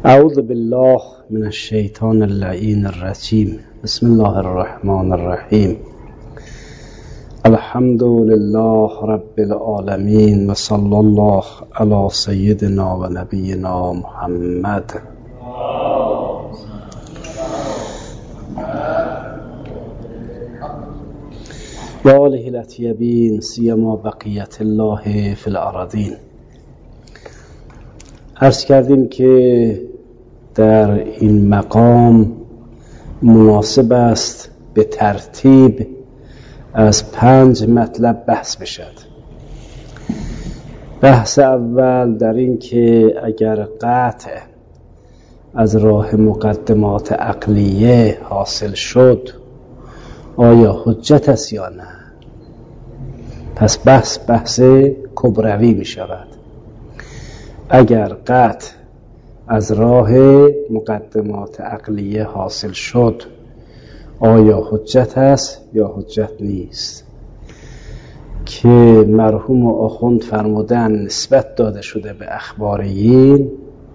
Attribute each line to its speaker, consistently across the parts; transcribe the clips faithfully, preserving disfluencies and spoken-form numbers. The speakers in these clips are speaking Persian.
Speaker 1: اعوذ بالله من الشیطان اللعین الرجیم. بسم الله الرحمن الرحیم. الحمد لله رب العالمین و صلی الله علی سیدنا و نبینا محمد و آله الاطیبین سیما بقیت الله فی الارضین. عرض کردیم که در این مقام مناسب است به ترتیب از پنج مطلب بحث بشد. بحث اول در این که اگر قطع از راه مقدمات عقلیه حاصل شد آیا حجت است یا نه؟ پس بحث بحث کبروی می شود. اگر قطع از راه مقدمات عقلیه حاصل شد آیا حجت است یا حجت نیست؟ که مرحوم آخوند فرمودن نسبت داده شده به اخباریین،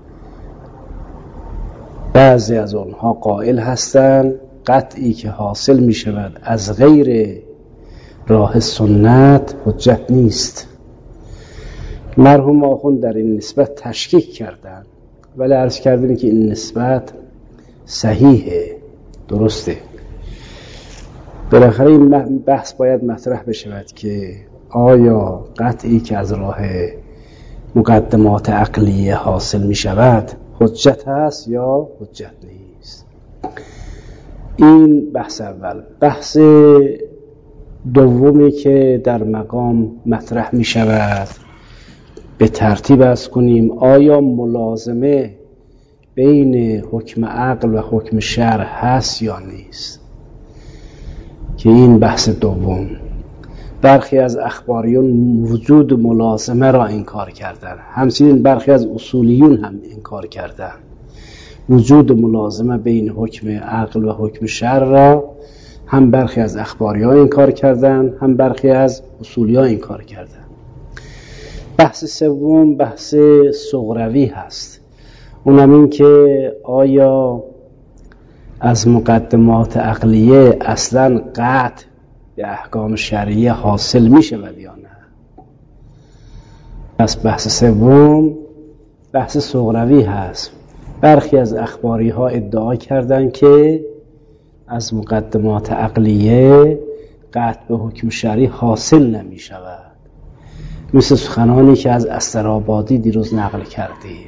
Speaker 1: بعضی از آنها قائل هستند قطعی که حاصل می شود از غیر راه سنت حجت نیست. مرحوم آخوند در این نسبت تشکیک کردند، ولی عرض کردیم که این نسبت صحیحه، درسته. بالاخره این بحث باید مطرح بشود که آیا قطعی که از راه مقدمات عقلیه حاصل می شود حجت هست یا حجت نیست؟ این بحث اول. بحث دومی که در مقام مطرح می شود به ترتیب از کنیم آیا ملازمه بین حکم عقل و حکم شرع هست یا نیست؟ که این بحث دوم. برخی از اخباریون وجود ملازمه را انکار کردند، همچنین برخی از اصولیون هم انکار کردند وجود ملازمه بین حکم عقل و حکم شرع را. هم برخی از اخباری‌ها انکار کردند، هم برخی از اصولی‌ها انکار کردند. بحث سوم بحث صغروی هست، اونم این که آیا از مقدمات عقلیه اصلا قطع به احکام شرعیه حاصل می شود یا نه؟ پس بحث سوم بحث صغروی هست. برخی از اخباری ها ادعا کردند که از مقدمات عقلیه قطع به حکم شرعی حاصل نمی شود، مثل سخنانی که از استرآبادی دیروز نقل کردیم.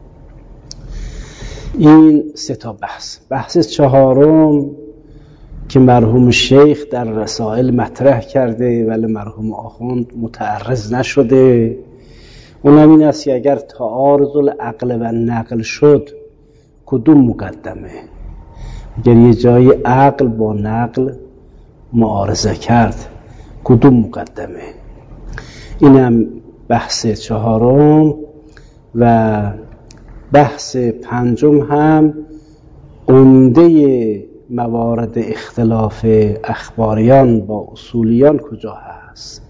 Speaker 1: این سه تا بحث. بحث چهارم که مرحوم شیخ در رسائل مطرح کرده ولی مرحوم آخوند متعرض نشده، اونم این است که اگر تعارض العقل و نقل شد کدوم مقدمه؟ اگر یه جای عقل با نقل معارضه کرد کدوم مقدمه؟ اینم بحث چهارم. و بحث پنجم هم عمده موارد اختلاف اخباریان با اصولیان کجا هست.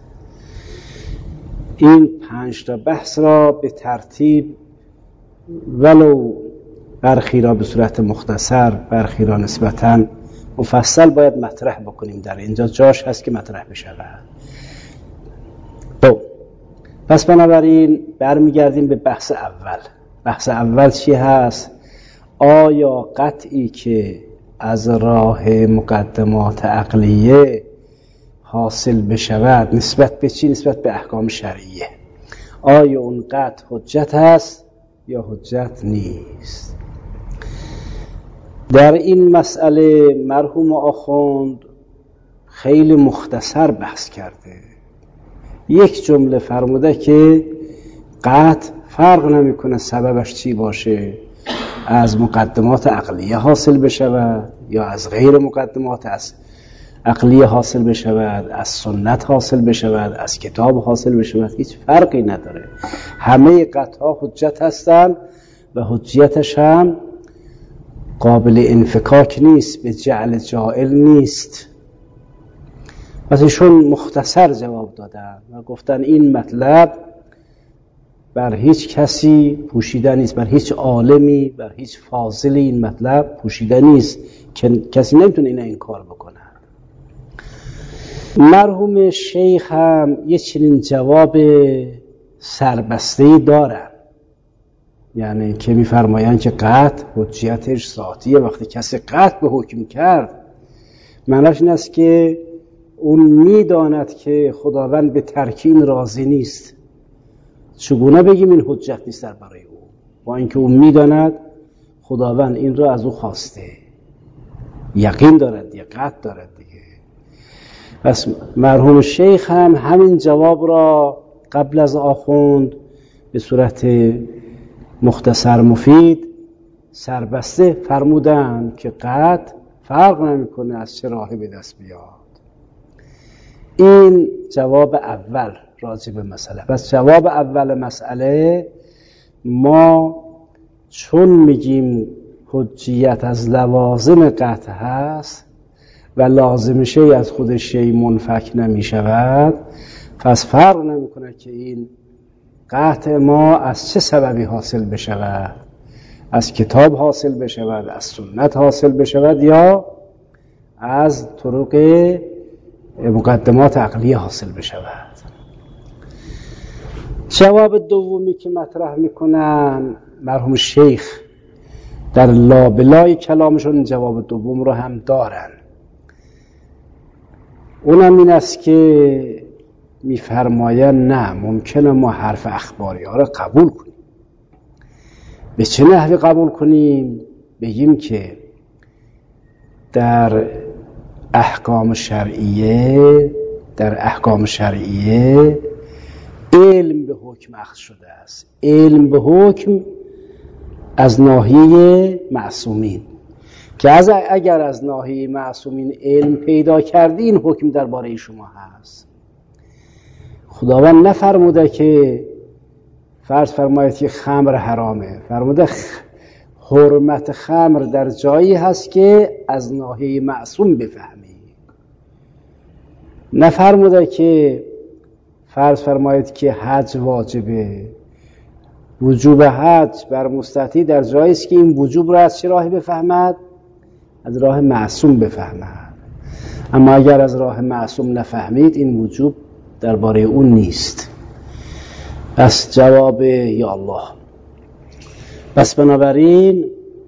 Speaker 1: این پنج تا بحث را به ترتیب ولو برخی را به صورت مختصر برخی را نسبتاً مفصل باید مطرح بکنیم. در اینجا جاش هست که مطرح بشود. پس بنابراین برمیگردیم به بحث اول. بحث اول چی هست؟ آیا قطعی که از راه مقدمات عقلیه حاصل بشود نسبت به چی؟ نسبت به احکام شرعیه. آیا اون قطع حجت هست یا حجت نیست؟ در این مسئله مرحوم آخوند خیلی مختصر بحث کرده. یک جمله فرموده که قطع فرق نمیکنه سببش چی باشه، از مقدمات عقلیه حاصل بشود یا از غیر مقدمات از عقلیه حاصل بشود، از سنت حاصل بشود، از کتاب حاصل بشود، هیچ فرقی نداره. همه قطعها حجت هستند و حجیتش هم قابل انفکاک نیست، به جعل جائل نیست. پس ایشون مختصر جواب دادن و گفتن این مطلب بر هیچ کسی پوشیده نیست، بر هیچ عالمی، بر هیچ فاضلی این مطلب پوشیده نیست که کسی نمیتونه این انکار بکنه. مرحوم شیخ هم یه چنین جواب سربسته‌ای دارن، یعنی که میفرمایند که قطع حجیتش ذاتیه. وقتی کسی قطع به حکم کرد معناش این است که اون میداند که خداوند به ترکین راضی نیست. چگونه بگیم این حجت نیست در برای او، با اینکه اون میداند خداوند این رو از او خواسته، یقین دارد، یقین دارد دیگه. پس مرحوم شیخ هم همین جواب را قبل از آخوند به صورت مختصر مفید سربسته فرمودن که قطع فرق نمیکنه از چه راهی به دست بیاد. این جواب اول راجع به مسئله. پس جواب اول مسئله، ما چون میگیم حجیت از لوازم قطع هست و لازم شی از خود شی منفک نمی شود، پس فرق نمی کنه که این قطع ما از چه سببی حاصل بشود، از کتاب حاصل بشود، از سنت حاصل بشود، یا از طرق مقدمات عقلیه حاصل بشود. جواب دومی که مطرح میکنن مرحوم شیخ در لابلای کلامشون جواب دوم رو هم دارن. اونم این است که میفرماین نه، ممکنه ما حرف اخباری ها رو قبول کنیم. به چه نحوی قبول کنیم؟ بگیم که در احکام شرعیه در احکام شرعیه علم به حکم اخذ شده است. علم به حکم از ناحیه معصومین، که از اگر از ناحیه معصومین علم پیدا کردی این حکم درباره شما هست. خداوند نفرموده که فرض فرمایید که خمر حرامه، فرموده خ... حرمت خمر در جایی هست که از ناحیه معصوم بفهمی. نفرموده که فرض فرمایید که حج واجبه، وجوب حج بر مستطیع در جایی است که این وجوب را از چه راهی بفهمد؟ از راه معصوم بفهمد. اما اگر از راه معصوم نفهمید این وجوب درباره اون نیست. پس جواب یا الله. پس بنابراین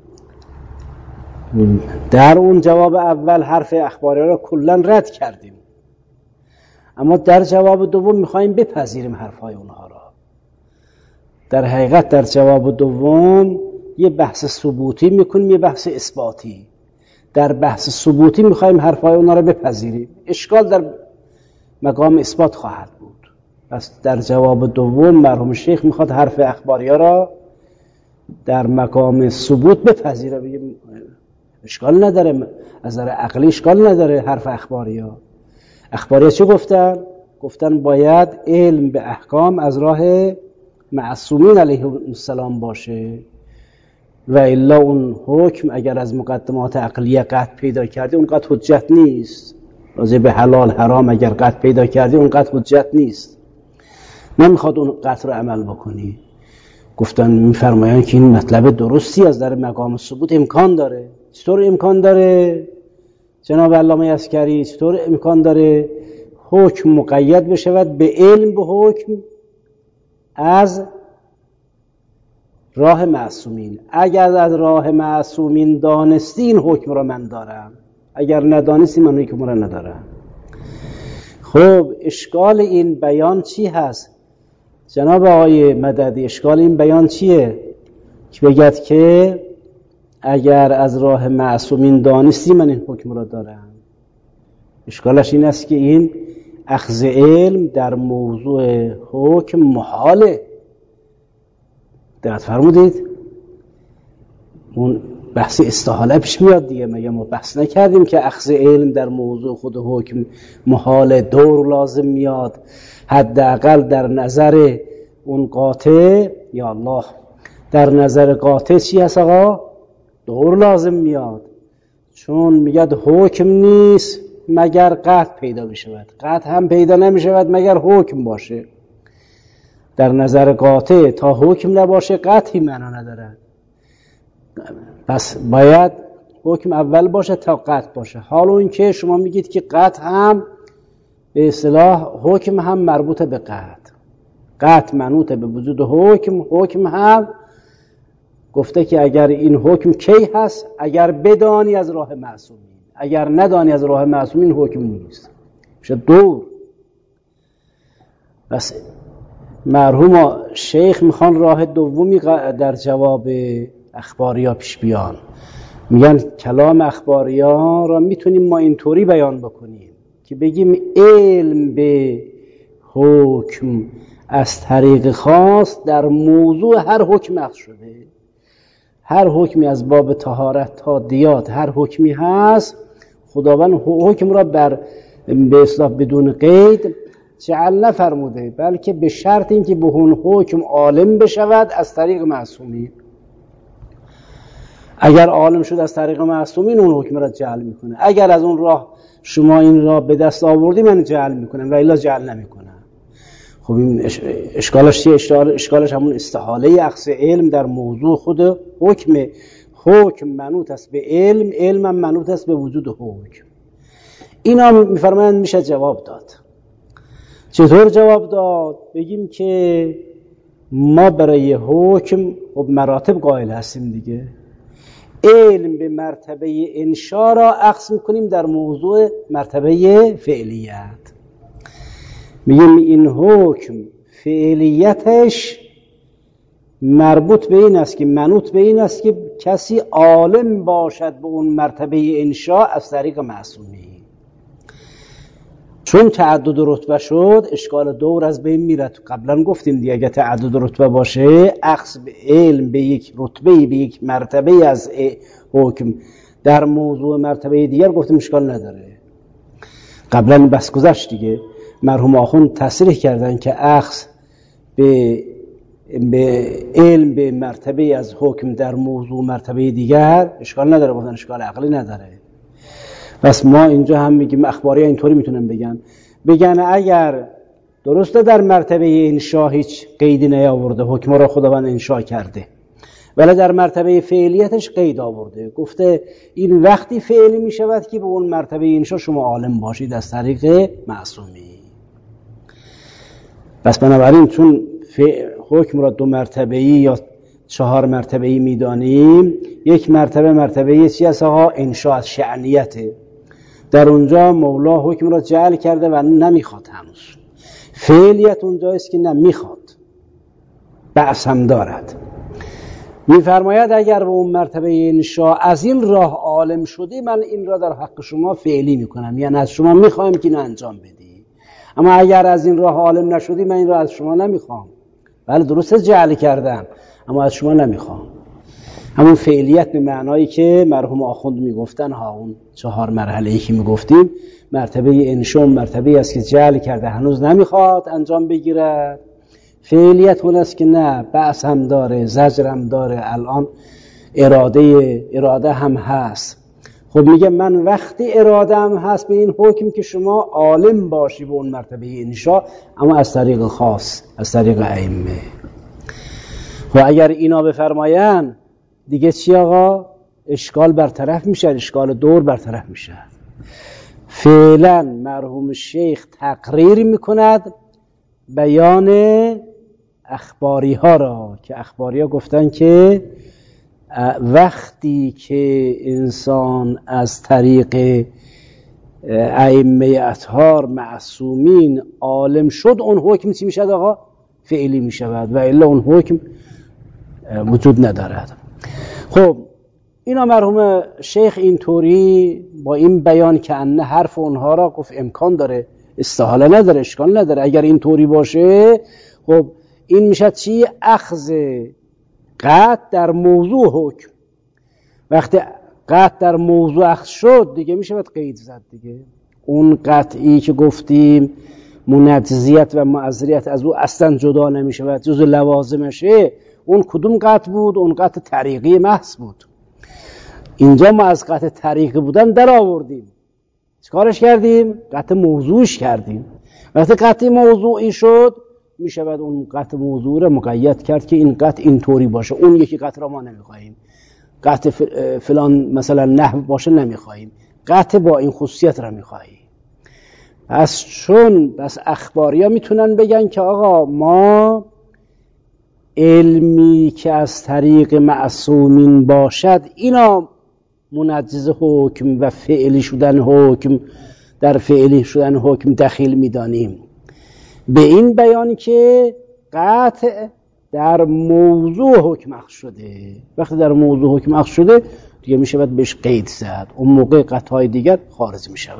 Speaker 1: در اون جواب اول حرف اخباری را کلا رد کردیم، اما در جواب دوم میخوایم بپذیریم حرفای اونها را. در حقیقت در جواب دوم یه بحث ثبوتی میکنیم، یه بحث اثباتی. در بحث ثبوتی میخوایم حرفای اونها را بپذیریم، اشکال در مقام اثبات خواهد بود. پس در جواب دوم مرحوم شیخ میخواد حرف اخباری را در مقام ثبوت بپذیره، بگیم اشکال نداره، از نظر عقلی اشکال نداره حرف اخباری ها. اخباری ها چه گفتن؟ گفتن باید علم به احکام از راه معصومین علیه السلام باشه، و الا اون حکم اگر از مقدمات عقلیه قطع پیدا کردی اون قطع حجت نیست. راجع به حلال حرام اگر قطع پیدا کردی اون قطع حجت نیست، نمیخواد اون قطع رو عمل بکنی. گفتن میفرمایند که این مطلب درستی از در مقام ثبوت امکان داره. چطور امکان داره جناب علامه عسکری؟ چطور امکان داره حکم مقید بشود به علم به حکم از راه معصومین؟ اگر از راه معصومین دانستی این حکم را من دارم، اگر ندانستی من حکم را ندارم. خب اشکال این بیان چی هست جناب آقای مددی؟ اشکال این بیان چیه که بگید که اگر از راه معصومین دانستی من این حکم را دارم؟ اشکالش این است که این اخذ علم در موضوع حکم محاله. دقت فرمودید؟ اون بحث استحاله پیش میاد دیگه. مگه ما بحث نکردیم که اخذ علم در موضوع خود حکم محاله، دور لازم میاد، حداقل در نظر اون قاطع. یا الله، در نظر قاطع چی هست آقا؟ دور لازم میاد، چون میگد حکم نیست مگر قطع پیدا بشود، قطع هم پیدا نمیشود مگر حکم باشه. در نظر قاطع تا حکم نباشه قطعی معنا نداره. پس باید حکم اول باشه تا قطع باشه. حالا این که شما میگید که قطع هم به اصطلاح حکم هم مربوط به قطع، قطع منوط به وجود حکم، حکم هم گفته که اگر این حکم کی هست؟ اگر بدانی از راه معصومین، اگر ندانی از راه معصومین حکم نیست، میشه دور. بس مرحوم شیخ میخوان راه دومی در جواب اخباریا پیش بیان. میگن کلام اخباریا را میتونیم ما اینطوری بیان بکنیم که بگیم علم به حکم از طریق خاص در موضوع هر حکم اخذ شده. هر حکمی از باب طهارت تا دیات هر حکمی هست، خداوند حکم را بر به اصطلاح بدون قید جعل نفرموده، بلکه به شرط اینکه به اون حکم عالم بشود از طریق معصومین. اگر عالم شد از طریق معصومین اون حکم را جعل میکنه. اگر از اون راه شما این را به دست آوردی من جعل میکنم و الا جعل نمیکنم. خب این اشکالش چیه؟ اشکالش همون استحاله اخذ علم در موضوع خود حکم. حکم منوط است به علم، علم هم منوط است به وجود حکم. اینا میفرمایند میشه جواب داد. چطور جواب داد؟ بگیم که ما برای حکم خب مراتب قائل هستیم دیگه. علم به مرتبه انشا را اخذ میکنیم در موضوع مرتبه فعلیت. میگیم این حکم فعلیتش مربوط به این است که منوط به این است که کسی عالم باشد به اون مرتبه انشا از طریق معصومی. چون تعدد رتبه شد اشکال دور از بین میره. قبلا گفتیم دیگه اگه تعدد رتبه باشه اخذ به علم به یک رتبه به یک مرتبه از حکم در موضوع مرتبه دیگر گفتیم اشکال نداره. قبلا بس گذشت دیگه. مرحوم آخوند تصریح کردن که اخذ به به علم به مرتبه از حکم در موضوع مرتبه دیگر اشکال نداره، گفتن اشکال عقلی نداره. پس ما اینجا هم میگیم اخباری اینطوری میتونن بگن بگن اگر درسته در مرتبه انشا هیچ قیدی نیاورده، حکم را خداوند انشا کرده، ولی در مرتبه فعلیتش قید آورده، گفته این وقتی فعلی میشود که به اون مرتبه انشا شما عالم باشید از طریق معصومی. پس بنابراین چون حکم را دو مرتبه‌ای یا چهار مرتبه‌ای میدانیم، یک مرتبه مرتبه چی است؟ آقا انشاء از شأنیته. در اونجا مولا حکم را جعل کرده و نمیخواد هنوز. فعلیت اونجا است که نمیخواد، بأس هم دارد. میفرماید اگر به اون مرتبه انشاء از این راه عالم شدی من این را در حق شما فعلی میکنم، یعنی از شما میخوایم که اینو انجام بدی. اما اگر از این راه عالم نشدی من این را از شما نمیخوام. بله درسته جعل کردم اما از شما نمیخوام. همون فعلیت به معنایی که مرحوم آخوند میگفتن ها، اون چهار مرحله‌ای که میگفتیم، مرتبه انشاء مرتبه است که جعل کرده هنوز نمیخواد انجام بگیرد. فعلیت اون است که نه، بأس هم داره، زجر هم داره، الان اراده اراده هم هست. خب میگه من وقتی اراده هم هست به این حکم که شما عالم باشی به اون مرتبه انشاء، اما از طریق خاص، از طریق ائمه. و اگر اینا بفرماین دیگه چی آقا؟ اشکال برطرف میشه، اشکال دور برطرف میشه. فعلا مرحوم شیخ تقریر میکند بیان اخباری ها را که اخباری ها گفتن که وقتی که انسان از طریق ائمه اطهار معصومین عالم شد اون حکم چی میشد آقا؟ فعلی میشود و الا اون حکم وجود ندارد. خب اینا مرحوم شیخ اینطوری با این بیان که انه حرف اونها را گفت امکان داره، استحاله نداره، اشکال نداره. اگر اینطوری باشه خب این میشه چی؟ اخذ قطع در موضوع حکم. وقتی قطع در موضوع اخذ شد دیگه میشه باید قید زد دیگه. اون قطعی که گفتیم منجزیت و معذریت از او اصلا جدا نمیشه و جز لوازمشه، اون کدوم قطع بود؟ اون قطع طریقی محض بود. اینجا ما از قطع طریقی بودن در آوردیم، چیکارش کردیم؟ قطع موضوعش کردیم. وقتی قطع موضوعی شد می شود اون قطع موضوع را مقید کرد که این قطع اینطوری باشه، اون یکی قطع را ما نمیخواهیم. قطع فلان مثلا نحو باشه نمیخواهیم، قطع با این خصوصیت را میخواهیم. پس چون بس اخباری ها میتونن بگن که آقا ما علمی که از طریق معصومین باشد اینا منجز حکم و فعلی شدن حکم در فعلی شدن حکم دخیل میدانیم، به این بیان که قطع در موضوع حکم اخذ شده. وقتی در موضوع حکم اخذ شده دیگه میشه باید بهش قید زد، اون موقع قطعهای دیگر خارج میشه.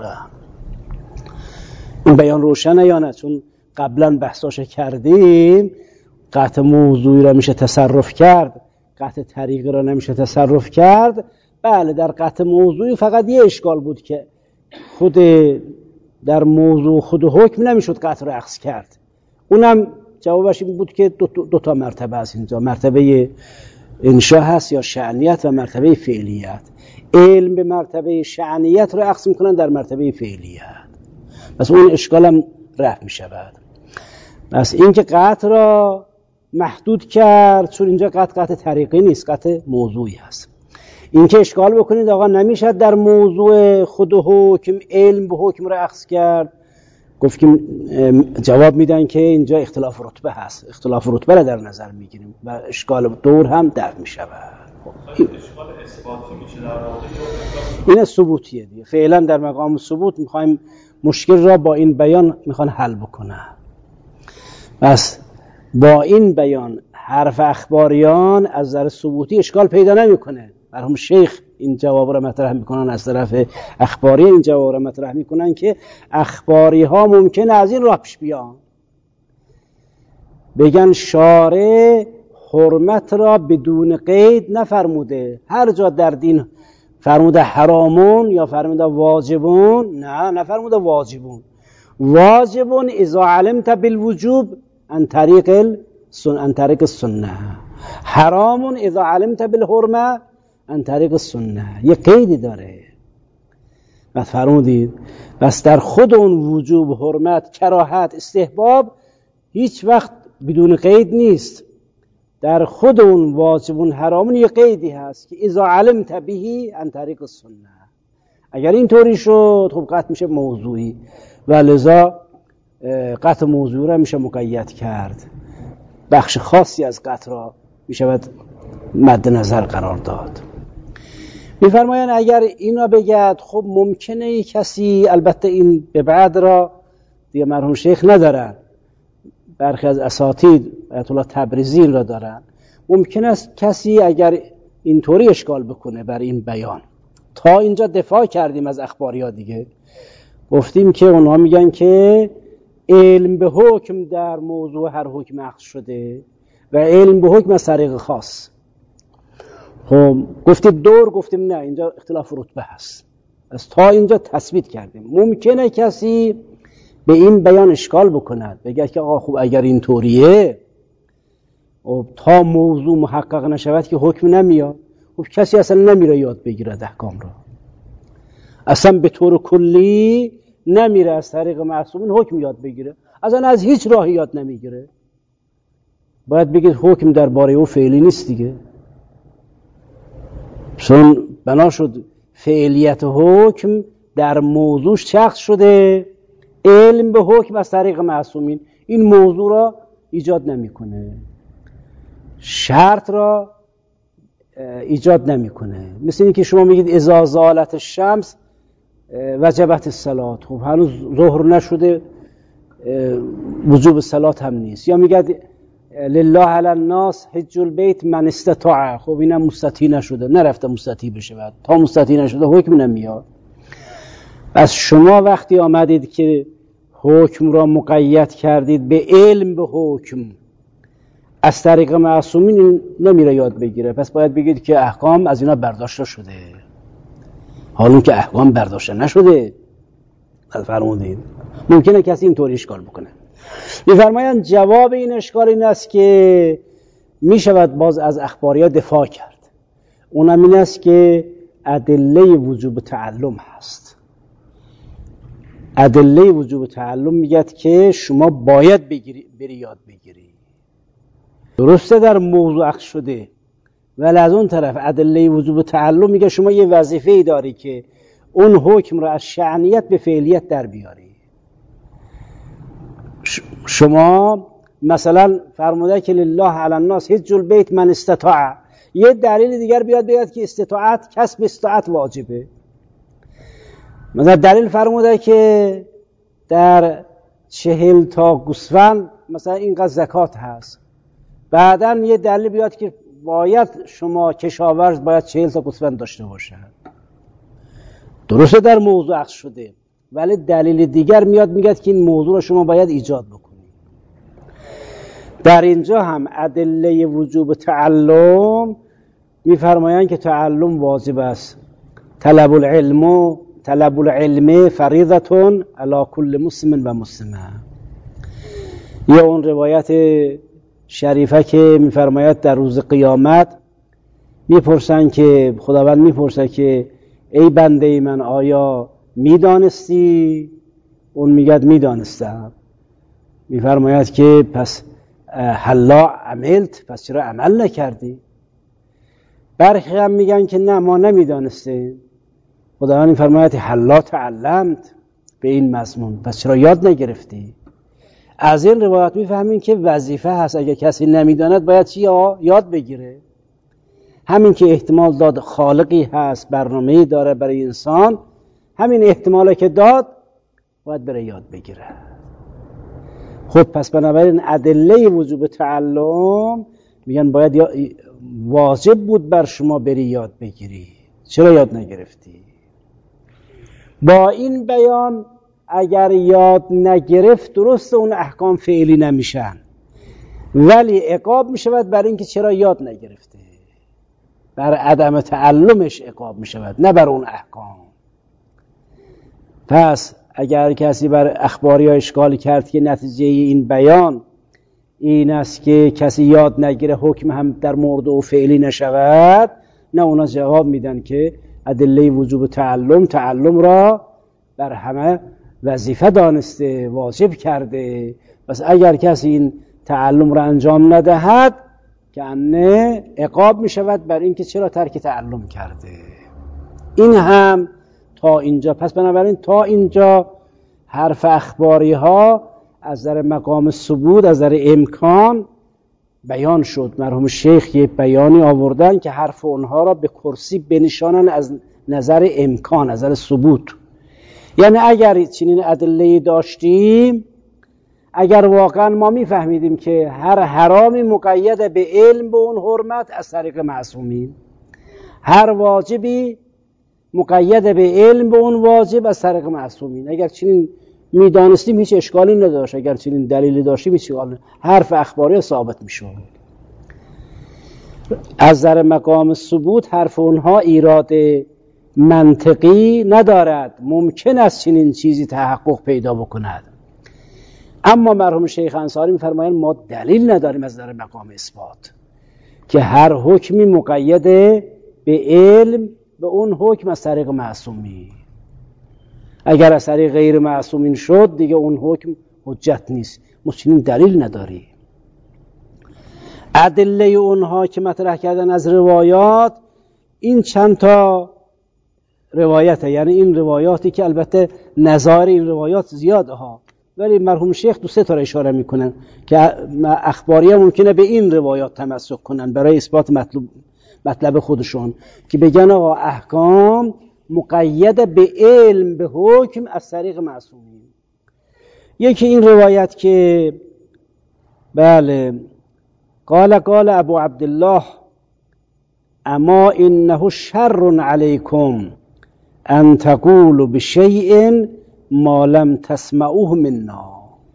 Speaker 1: این بیان روشنه یا نه؟ چون قبلا بحثاش کردیم، قطع موضوعی را میشه تصرف کرد، قطع طریقی را نمیشه تصرف کرد. بله در قطع موضوعی فقط یه اشکال بود که خود در موضوع خود حکم نمیشد قطع را اخذ کرد. اونم جوابش این بود که دو, دو تا مرتبه است اینجا، مرتبه انشاء هست یا شأنیت و مرتبه فعلیت. علم به مرتبه شأنیت را اخذ میکنن در مرتبه فعلیت، پس اون اشکال هم رفع میشود. پس این که قطع را محدود کرد، چون اینجا قطع قطع طریقی نیست، قطع موضوعی هست. این که اشکال بکنید آقا نمیشد در موضوع خود حکم علم به حکم را اخذ کرد، گفتیم جواب میدن که اینجا اختلاف رتبه هست، اختلاف رتبه را در نظر میگیریم و اشکال دور هم دفع میشود. این اشکال اثباتی میشه در واقع، این ثبوتیه دیگه. فعلا در مقام ثبوت میخوایم مشکل را با این بیان میخوان حل بکنه. پس با این بیان حرف اخباریان از نظر ثبوتی اشکال پیدا نمیکنه. مرحوم شیخ این جواب را مطرح میکنن، از طرف اخباری این جواب را مطرح میکنن که اخباری ها ممکنه از این راه پیش بیان، بگن شارع حرمت را بدون قید نفرموده، هر جا در دین فرموده حرامون یا فرموده واجبون، نه نفرموده واجبون. واجبون اذا علمت بالوجوب عن طریق السن عن طریق السنه، حرامون اذا علمت بالحرمه عن طریق السنه. یه قیدی داره. بس فرمودید بس در خود اون وجوب، حرمت، کراهت، استحباب هیچ وقت بدون قید نیست. در خود اون واجبون حرامون یه قیدی هست که اذا علمت به عن طریق السنه. اگر اینطوری شد خب قطع میشه موضوعی و لذا قطع موضوع را میشه مقید کرد، بخش خاصی از قطع را میشود مد نظر قرار داد. میفرمایند اگر اینا بگد خب ممکنه کسی، البته این به بعد را دیگه مرحوم شیخ ندارن، برخی از اساتید آیت الله تبریزی را دارن، ممکن است کسی اگر اینطوری اشکال بکنه بر این بیان. تا اینجا دفاع کردیم از اخباری ها دیگه، گفتیم که اونها میگن که علم به حکم در موضوع هر حکم اخذ شده و علم به حکم از طریق خاص. خب گفتید دور، گفتیم نه اینجا اختلاف رتبه هست. از تا اینجا تثبیت کردیم. ممکنه کسی به این بیان اشکال بکند، بگه که آقا خب اگر این طوریه خب تا موضوع محقق نشود که حکم نمیاد. خب کسی اصلا نمیره یاد بگیره احکام را، اصلا به طور کلی نمیره از طریق معصومین حکم یاد بگیره، اصلا از هیچ راهی یاد نمیگیره. باید بگید حکم درباره او فعلی نیست دیگه، چون بنا شد فعلیت حکم در موضوع شخص شده، علم به حکم از طریق معصومین این موضوع را ایجاد نمیکنه، شرط را ایجاد نمیکنه. مثل این که شما میگید اذا زالت الشمس وجبت الصلاة، خب هنوز ظهر نشده وجوب الصلاة هم نیست. یا میگید لله علی الناس حج البیت من استطاع، خب اینم مستطیع نشده، نرفته مستطیع بشه، بعد تا مستطیع نشده حکم نمیاد. پس شما وقتی آمدید که حکم را مقید کردید به علم به حکم از طریق معصومین، نمیره یاد بگیره، پس باید بگید که احکام از اینا برداشته شده، حالا که احکام برداشته نشده. فرمودید ممکنه کسی اینطوری اشکال بکنه. میفرمایند جواب این اشکال این است که میشود باز از اخباریا دفاع کرد. اونم این است که ادله وجوب تعلم هست. ادله وجوب تعلم میگه که شما باید بگیری بری یاد بگیری. درسته در موضوع عکس شده، ولی از اون طرف ادله وجوب تعلم میگه شما یه وظیفه‌ای داری که اون حکم رو از شأنیت به فعلیت در بیاری. شما مثلا فرموده که لله علی الناس حج البیت من استطاع، یه دلیل دیگر بیاد بیاد که استطاعت کسب استطاعت واجبه. مثلا دلیل فرموده که در چهل تا گوسفند مثلا اینقدر زکات هست، بعداً یه دلیل بیاد که باید شما کشاورز باید چهل تا گوسفند داشته باشه. درسته در موضوع عکس شده، ولی دلیل دیگر میاد میگه که این موضوع رو شما باید ایجاد بکنید. در اینجا هم ادله وجوب تعلم میفرمایند که تعلم واجب است. طلب العلم طلب العلم فریضة علی کل مسلم و مسلمه. یا اون روایت شریفه که میفرماید در روز قیامت میپرسن که خداوند میپرسه که ای بنده من آیا میدانستی؟ اون میگد میدانستم. میفرماید که پس هلا عملت، پس چرا عمل نکردی؟ برخی هم میگن که نه ما نمیدانستیم. خداوند میفرماید هلا تعلمت، به این مضمون پس چرا یاد نگرفتی؟ از این روایات میفهمیم که وظیفه هست، اگه کسی نمیداند باید چی یاد بگیره. همین که احتمال داد خالقی هست، برنامه‌ای داره برای انسان، همین احتمالی که داد باید بره یاد بگیره. خب پس بنابراین ادله وجوب تعلم میگن باید واجب بود بر شما بری یاد بگیری، چرا یاد نگرفتی؟ با این بیان اگر یاد نگرفت درست اون احکام فعلی نمیشن، ولی عقاب میشود بر اینکه چرا یاد نگرفته، بر عدم تعلمش عقاب میشود، نه بر اون احکام. پس اگر کسی بر اخباری ها اشکال کرد که نتیجه این بیان این است که کسی یاد نگیره حکم هم در مورد او فعلی نشود، نه اونا جواب میدن که ادله وجوب تعلم تعلم را بر همه وظیفه دانسته، واجب کرده. پس اگر کسی این تعلم را انجام ندهد که انه عقاب میشود بر اینکه چرا ترک تعلم کرده. این هم تا اینجا. پس بنابراین تا اینجا حرف اخباری ها از نظر مقام ثبوت، از نظر امکان بیان شد. مرحوم شیخ یه بیانی آوردن که حرف اونها را به کرسی بنشانن از نظر امکان، از نظر ثبوت. یعنی اگر چنین ادله‌ای داشتیم، اگر واقعا ما میفهمیدیم که هر حرامی مقید به علم به اون حرمت از طریق معصومین، هر واجبی مقید به علم به اون واجب از طریق معصومین، اگر چنین میدانستیم هیچ اشکالی نداشت. اگر چنین دلیلی داشتیم هیچ اشکالی نداشت. حرف اخباری ثابت میشد. از نظر مقام ثبوت حرف اونها ایراد منطقی ندارد، ممکن است چنین چیزی تحقق پیدا بکند. اما مرحوم شیخ انصاری میفرمایند ما دلیل نداریم از نظر مقام اثبات که هر حکمی مقید به علم به اون حکم از طریق معصومی. اگر از طریق غیر معصومین شد دیگه اون حکم حجت نیست. ما چنین دلیل نداریم. ادله اونها که مطرح کردن از روایات، این چند تا روایته، یعنی این روایاتی که البته نظار این روایات زیاده ها، ولی مرحوم شیخ دو سه تا اشاره میکنن که اخباری ها ممکنه به این روایات تمسک کنن برای اثبات مطلب مطلب خودشون، که بگن آقا احکام مقید به علم به حکم از طریق معصومین. یکی این روایت که بله قال قال ابو عبدالله اما انه شر علیکم ان تقولوا بشیء ما لم تسمعوه منا.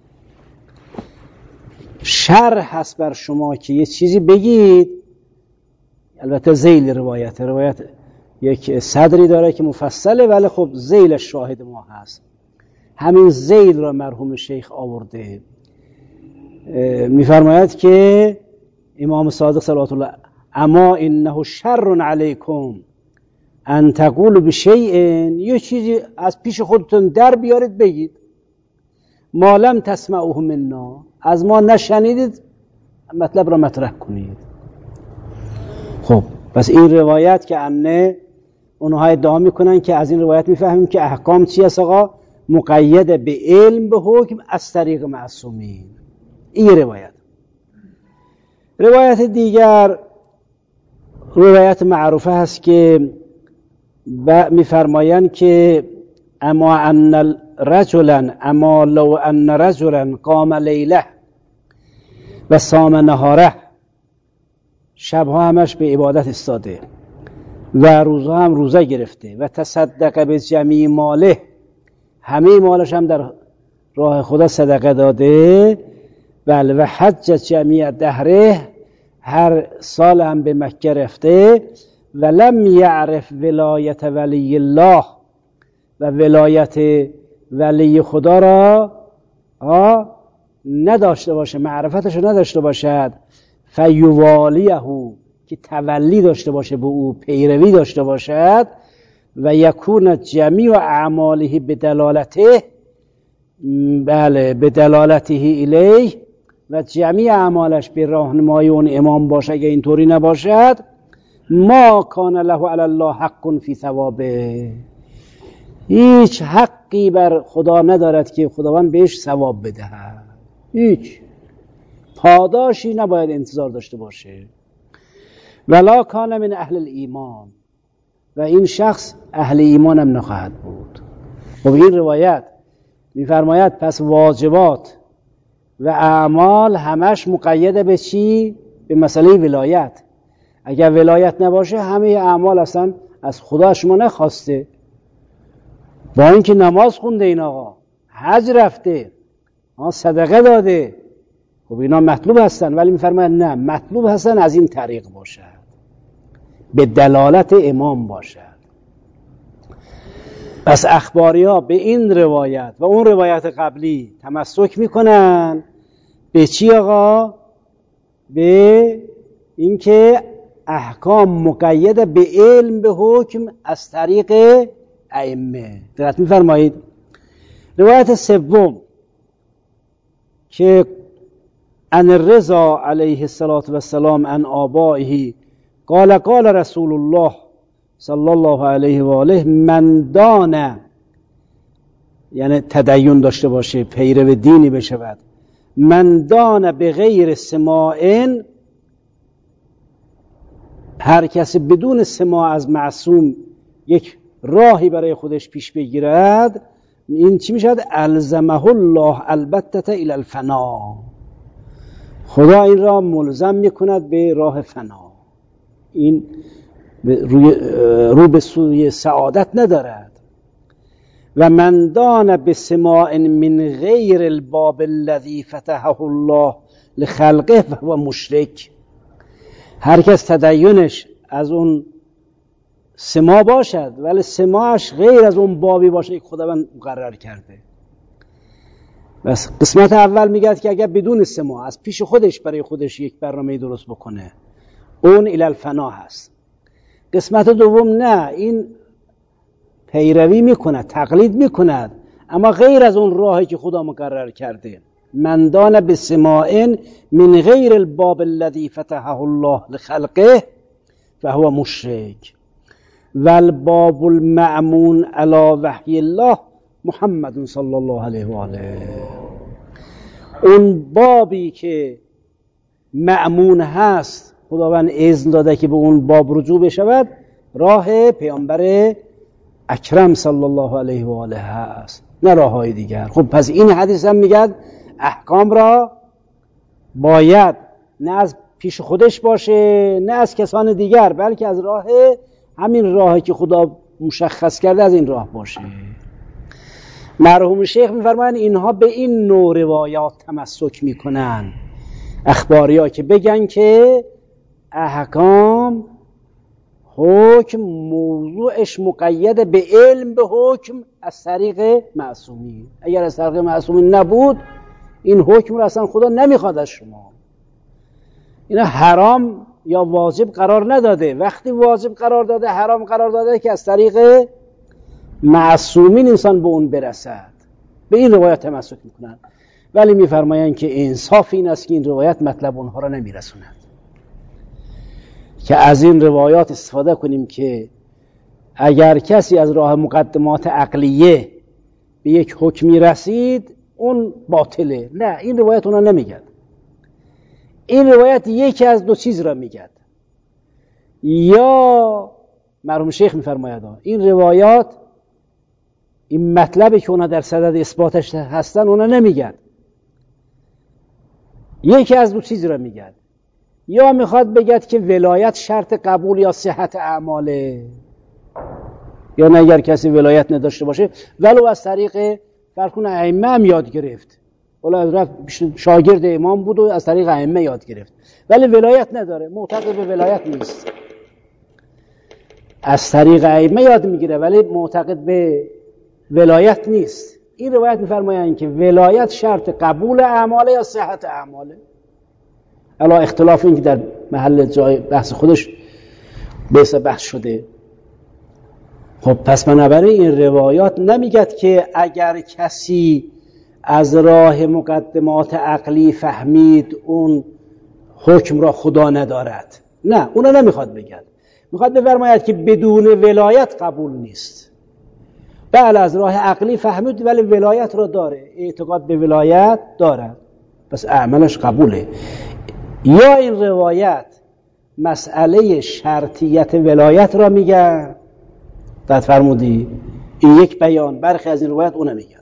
Speaker 1: شر هست بر شما که یه چیزی بگید. البته ذیل روایت روایت یک صدری داره که مفصله، ولی خب ذیلش شاهد ما هست. همین ذیل را مرحوم شیخ آورده. میفرماید که امام صادق صلوات الله اما انه شر علیکم ان تقولوا بشیء، یه چیزی از پیش خودتون در بیارید بگید، ما لم تسمعوه منا، از ما نشنیدید مطلب را مطرح کنید. خب پس این روایت که انه اونها ادعا میکنن که از این روایت میفهمیم که احکام چی است آقا؟ مقید به علم به حکم از طریق معصومین. این روایت. روایت دیگر روایت معروفه هست که میفرمایند که اما ان رجلا اما لو ان رجلا قام لیله و صام نهاره، شبها همش به عبادت استاده و روزها هم روزه گرفته و تصدق به جمیع ماله، همه مالش هم در راه خدا صدقه داده، بله، و حج جمیع دهره، هر سال هم به مکه رفته، و لم یعرف ولایت ولی الله، و ولایت ولی خدا را نداشته باشه، معرفتش رو نداشته باشد، فیوالیه، که تولی داشته باشه به او، پیروی داشته باشد، و یکون جمیع اعماله به دلالته، بله، به دلالته الیه، و جمیع اعمالش به راهنمای اون امام باشه. اگه اینطوری نباشد، ما کان له علی الله حق فی ثوابه، هیچ حقی بر خدا ندارد که خداوند بهش ثواب بدهد، هیچ پاداشی نباید انتظار داشته باشه. ولا کان من اهل الایمان، و این شخص اهل ایمان هم نخواهد بود. و این روایت میفرماید پس واجبات و اعمال همش مقید به چی؟ به مسئله ولایت. اگر ولایت نباشه همه اعمال اصلا از خدا شما نخواسته، با اینکه نماز خونده این آقا، حج رفته، صدقه داده، خب اینا مطلوب هستن، ولی میفرماید نه، مطلوب هستن از این طریق باشد، به دلالت امام باشد. پس اخباری ها به این روایت و اون روایت قبلی تمسک میکنن به چی آقا؟ به اینکه احکام مقید به علم به حکم از طریق ائمه. دقت میفرمایید. روایت سوم که ان الرضا علیه السلام عن آبائه قال قال رسول الله صلی الله علیه و آله من دان، یعنی تدین داشته باشه، پیرو دینی بشود، من دان به غیر سماع، هر کسی بدون سماع از معصوم یک راهی برای خودش پیش بگیرد، این چی میشد؟ الزمه الله البته الی الفنا، خدا این را ملزم میکند به راه فنا، این روی رو به سوی سعادت ندارد. و من دان بسماع من غیر الباب الذی فتحه الله لخلقه فهو مشرک، هر کس تدینش از اون سماع باشد ولی سماعش غیر از اون بابی باشه که خداوند مقرر کرده. بس قسمت اول میگه که اگر بدون سماع از پیش خودش برای خودش یک برنامه درست بکنه، اون الی الفنا هست. قسمت دوم نه، این پیروی میکند، تقلید میکند، اما غیر از اون راهی که خدا مقرر کرده. من دان بسماع من غیر الباب الذی فتحه الله لخلقه فهو مشرک والباب المأمون علی وحی الله محمد صلی الله علیه و آله. اون بابی که مأمون هست، خداوند اذن داده که به اون باب رجوع بشود، راه پیامبر اکرم صلی الله علیه و آله هست، نه راههای دیگر. خب پس این حدیث هم میگه احکام را باید نه از پیش خودش باشه نه از کسان دیگر، بلکه از راه همین راهی که خدا مشخص کرده از این راه باشه. مرحوم شیخ میفرمایند اینها به این نوع روایات تمسک میکنن، اخباری ها، که بگن که احکام حکم موضوعش مقید به علم به حکم از طریق معصومین. اگر از طریق معصومین نبود این حکم رو اصلا خدا نمیخواد از شما. اینا حرام یا واجب قرار نداده. وقتی واجب قرار داده، حرام قرار داده که از طریق معصومین انسان به اون برسد. به این روایت تمسک میکنن، ولی میفرمایند که انصاف این است که این روایت مطلب اونها را نمیرسوند، که از این روایات استفاده کنیم که اگر کسی از راه مقدمات عقلیه به یک حکمی رسید اون باطله. نه، این روایت اونا نمیگد. این روایت یکی از دو چیز را میگد. یا مرحوم شیخ میفرماید این روایات، این مطلبی که اونا در صدد اثباتش هستن اونا نمیگن، یکی از دو چیز را میگن. یا میخواد بگد که ولایت شرط قبول یا صحت اعماله، یا نه اگر کسی ولایت نداشته باشه ولو از طریق فرقون ائمه هم یاد گرفت، ولی حضرت شاگرد امام بود و از طریق ائمه یاد گرفت، ولی ولایت نداره، معتقد به ولایت نیست. از طریق ائمه یاد میگیره ولی معتقد به ولایت نیست. این روایت میفرمایند که ولایت شرط قبول اعماله یا صحت اعماله. الا اختلاف این که در محل جای بحث خودش بحث بحث شده. خب پس بنابراین این روایات نمیگد که اگر کسی از راه مقدمات عقلی فهمید اون حکم را خدا ندارد. نه، اونا نمیخواد بگد. میخواد بفرماید که بدون ولایت قبول نیست. بله از راه عقلی فهمید ولی ولایت را داره، اعتقاد به ولایت دارد، پس عملش قبوله. یا این روایت مسئله شرطیت ولایت را میگن، داد فرمودی این یک بیان. برخی از این روایت اون میگن.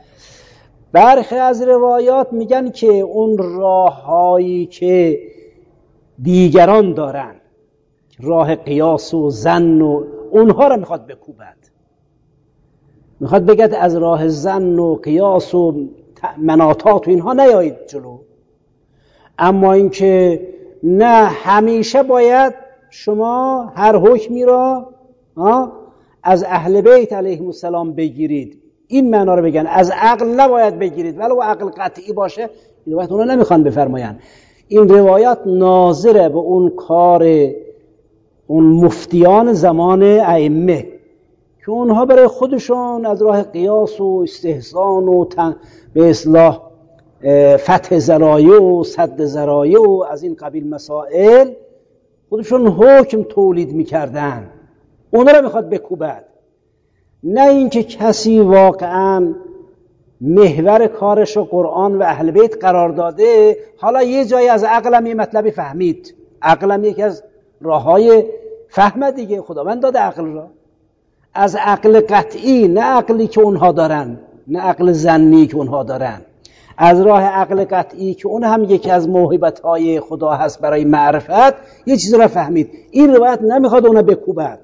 Speaker 1: برخی از روایات میگن که اون راههایی که دیگران دارن، راه قیاس و ظن و اونها را میخواد بکوبد. میخواد بگد از راه ظن و قیاس و مناطات و اینها نیایید جلو، اما اینکه نه همیشه باید شما هر حکمی را از اهل بیت علیهم السلام بگیرید، این معنا رو بگن. از عقل نباید بگیرید ولو عقل قطعی باشه. این روایت اونا نمیخوان بفرماین. این روایات ناظره به اون کار اون مفتیان زمان ائمه که اونها برای خودشون از راه قیاس و استحسان و تن... به اصلاح فتح ذرایع و سد ذرایع و از این قبیل مسائل خودشون حکم تولید میکردن. اون رو میخواد بکوبد. نه اینکه کسی واقعا محور کارش رو قرآن و اهل بیت قرار داده، حالا یه جایی از عقلم یه مطلبی فهمید. عقلم یکی از راههای فهم دیگه، خداوند داده عقل را. از عقل قطعی، نه عقلی که اونها دارن، نه عقل ظنی که اونها دارن، از راه عقل قطعی که اون هم یکی از موهبت‌های خدا هست برای معرفت، یه چیز را فهمید. این روایت نمیخواد اونها بکوبد.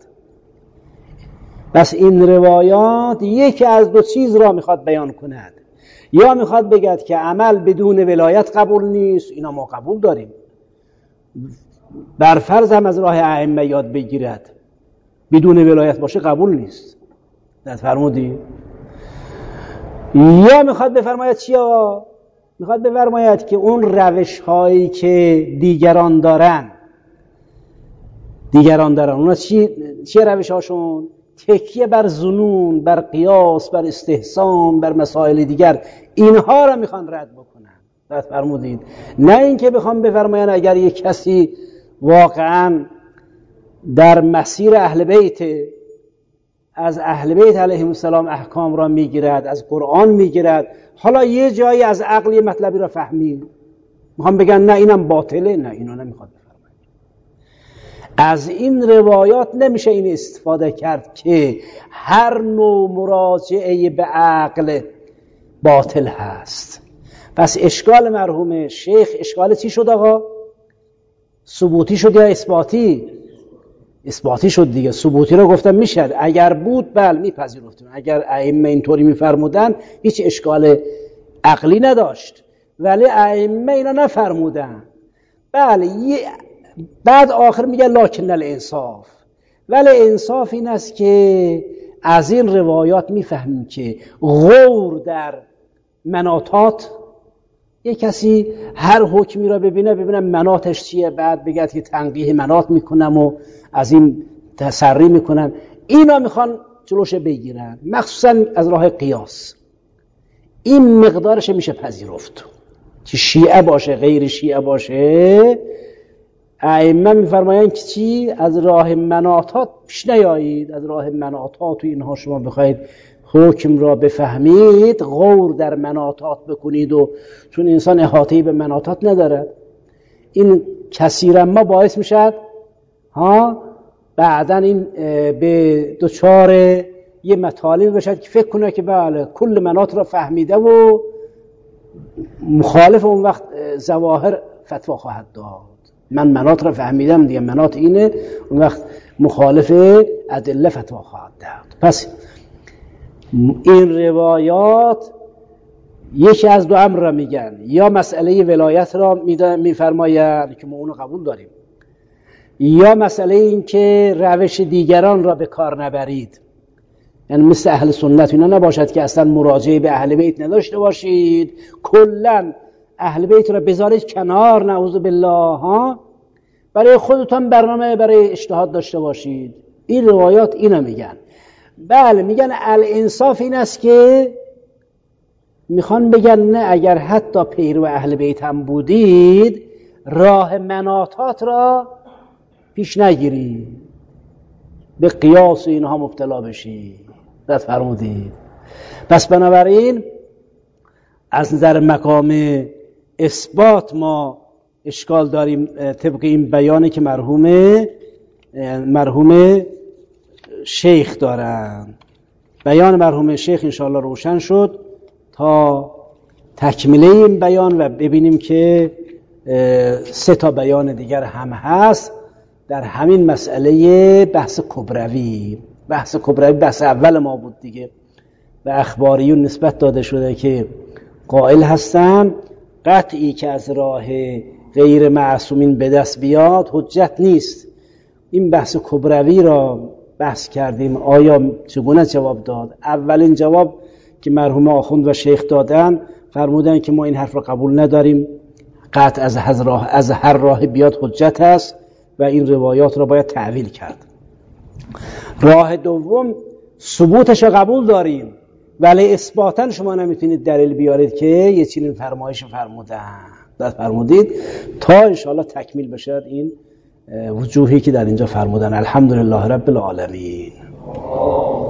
Speaker 1: بس این روایات یکی از دو چیز را میخواد بیان کند. یا میخواد بگد که عمل بدون ولایت قبول نیست، اینا ما قبول داریم، بر فرض هم از راه ائمه یاد بگیرد، بدون ولایت باشه قبول نیست. داد فرمودی؟ یا میخواد بفرماید چی آقا؟ میخواد بفرماید که اون روش هایی که دیگران دارن دیگران دارن اونا چی چه روش هاشون؟ تکیه بر ظنون، بر قیاس، بر استحسان، بر مسائل دیگر، اینها را میخوان رد بکنن. داد فرمودید؟ نه اینکه بخوام بفرماین اگر یک کسی واقعا در مسیر اهل بیت، از اهل بیت علیهم السلام احکام را میگیرد، از قرآن میگیرد، حالا یه جایی از عقل یه مطلبی را فهمید، میخوام بگن نه اینم باطله. نه، اینو نمیخواد بفرماید. از این روایات نمیشه این استفاده کرد که هر نوع مراجعه به عقل باطل هست. پس اشکال مرحوم شیخ اشکال چی شد آقا؟ ثبوتی شد یا اثباتی؟ اثباتی شد دیگه. ثبوتی رو گفتم میشد، اگر بود بله میپذیرفتیم، اگر ائمه اینطوری میفرمودن هیچ اشکال عقلی نداشت، ولی ائمه اینا نفرمودن. بله بعد آخر میگه لکن الانصاف، ولی انصاف این است که از این روایات میفهمیم که غور در مناطات یه کسی هر حکمی را ببینه ببینه مناطش چیه، بعد بگه که تنقیح مناط میکنم و از این تسری میکنم. اینا میخوان جلوش بگیرن، مخصوصا از راه قیاس. این مقدارش میشه پذیرفت که شیعه باشه غیر شیعه باشه. ائمه میفرمایند که چی؟ از راه مناطات پیش نیایید. از راه مناطات و اینها شما بخواید حکم را بفهمید، غور در مناطات بکنید، و چون انسان احاطه‌ای به مناطات ندارد، این کثیرا ما باعث میشد ها بعدن این به دوچار یه مطالبی بشد که فکر کنه که بله کل مناط را فهمیده و مخالف اون وقت ظواهر فتوا خواهد داد. من مناط را فهمیدم دیگه، مناط اینه، اون وقت مخالف ادله فتوا خواهد داد. پس این روایات یکی از دو امر را میگن، یا مسئله ولایت را میفرمایند که ما اونو قبول داریم، یا مسئله این که روش دیگران را به کار نبرید. یعنی مثل اهل سنت اینا نباشد که اصلا مراجعه به اهل بیت نداشته باشید، کلا اهل بیت را بذارید کنار، نعوذ بالله ها، برای خودتان برنامه برای اجتهاد داشته باشید. این روایات اینا میگن. بله میگن الانصاف این است که میخوان بگن نه، اگر حتی پیرو اهل بیت هم بودید راه مناطات را پیش نگیرید، به قیاس اینها مبتلا بشید. دست فرمودید. پس بنابراین از نظر مقام اثبات ما اشکال داریم طبق این بیانی که مرحوم مرحوم شیخ دارن. بیان مرحوم شیخ انشاءالله روشن شد تا تکمیله این بیان و ببینیم که سه تا بیان دیگر هم هست در همین مسئله بحث کبروی. بحث کبروی بحث اول ما بود دیگه. به اخباریون نسبت داده شده که قائل هستن قطعی که از راه غیر معصومین به دست بیاد حجت نیست. این بحث کبروی را بحث کردیم. آیا چگونه جواب داد؟ اولین جواب که مرحوم آخوند و شیخ دادن فرمودن که ما این حرف را قبول نداریم، قطع از هر راه از هر راه بیاد حجت است و این روایات را باید تعویل کرد. راه دوم ثبوتش را قبول داریم ولی اثباتا شما نمیتونید دلیل بیارید که یه چنین فرمایش فرمودن. دست فرمودید تا انشاءالله تکمیل بشه این وجوهی که در اینجا فرمودن. الحمدلله رب العالمین.